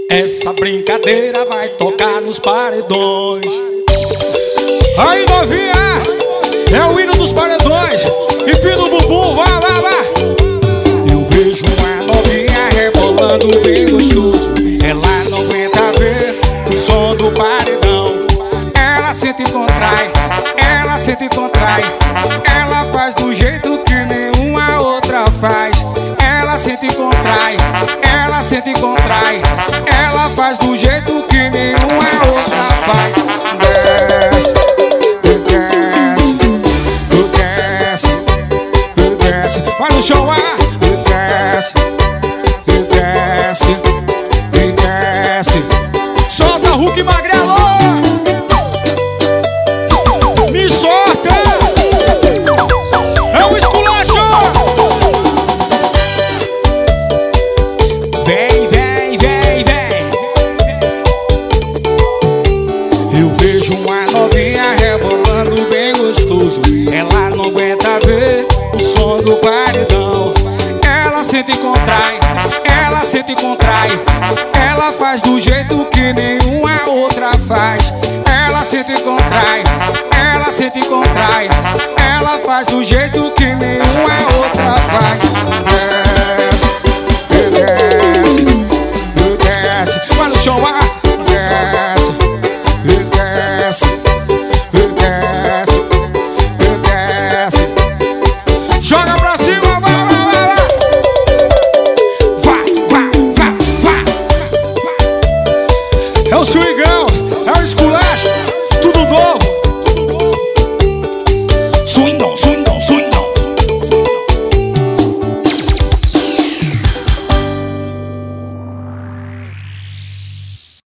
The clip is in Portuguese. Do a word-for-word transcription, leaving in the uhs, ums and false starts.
Essa brincadeira vai tocar nos paredões. Aí, novinha, é o hino dos paredões. Empina o bumbum, vá, vá, vá. Eu vejo uma novinha rebolando bem gostoso. Ela não aguenta ver o som do paredão. Ela sente e contrai, ela sente e contrai. Ela faz do jeito que nenhuma outra faz. Ela sente e contrai, ela sente e contrai. Ela faz do jeito que nenhuma outra faz. Desce, desce, desce, desce. Vai no chão, ah! Desce, desce, desce. Solta Hulk Magrelo! Me solta! É o esculacho! Vem, vem, vem, vem. Eu vejo uma novinha rebolando bem gostoso. Ela não aguenta ver o som do paredão. Ela sente e contrai, ela sente e contrai. Ela faz do jeito que nenhuma outra faz. Ela sente e contrai, ela sente e contrai. Ela faz do jeito que nenhuma outra faz.